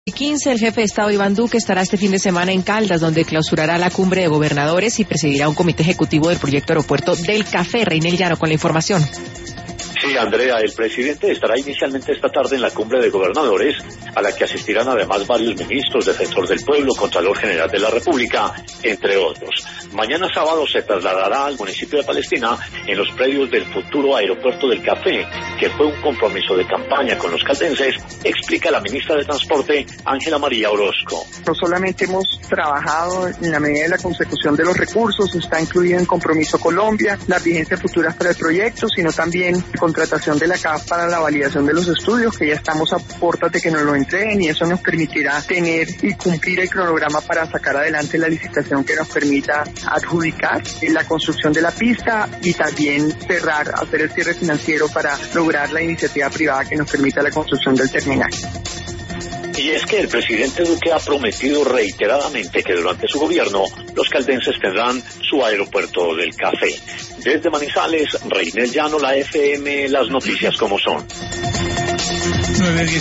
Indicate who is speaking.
Speaker 1: El jefe de Estado Iván Duque estará este fin de semana en Caldas, donde clausurará la cumbre de gobernadores y presidirá un comité ejecutivo del proyecto aeropuerto del Café. Reinel Llano con la información.
Speaker 2: Sí, Andrea, el presidente estará inicialmente esta tarde en la cumbre de gobernadores, a la que asistirán además varios ministros, defensor del pueblo, Contralor General de la República, entre otros. Mañana sábado se trasladará al municipio de Palestina en los predios del futuro aeropuerto del Café, que fue un compromiso de campaña con los caldenses, explica la ministra de Transporte, Ángela María Orozco.
Speaker 3: No solamente hemos trabajado en la medida de la consecución de los recursos, está incluido en Compromiso Colombia, las vigencias futuras para el proyecto, sino también contratación de la CAF para la validación de los estudios, que ya estamos a puertas de que nos lo entreguen, y eso nos permitirá tener y cumplir el cronograma para sacar adelante la licitación que nos permita adjudicar la construcción de la pista y también hacer el cierre financiero para lograr la iniciativa privada que nos permita la construcción del terminal.
Speaker 2: Y es que el presidente Duque ha prometido reiteradamente que durante su gobierno los caldenses tendrán su aeropuerto del Café. Desde Manizales, Reinel Llano, la FM, las noticias como son.